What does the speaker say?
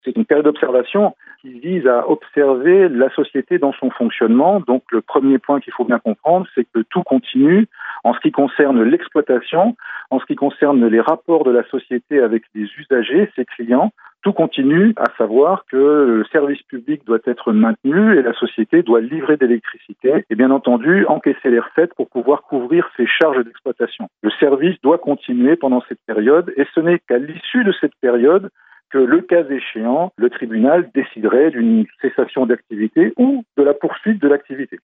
C'est une période d'observation qui vise à observer la société dans son fonctionnement. Donc le premier point qu'il faut bien comprendre, c'est que tout continue en ce qui concerne l'exploitation, en ce qui concerne les rapports de la société avec les usagers, ses clients. Tout continue, à savoir que le service public doit être maintenu et la société doit livrer d'électricité et bien entendu encaisser les recettes pour pouvoir couvrir ses charges d'exploitation. Le service doit continuer pendant cette période et ce n'est qu'à l'issue de cette période que, le cas échéant, le tribunal déciderait d'une cessation d'activité ou de la poursuite de l'activité.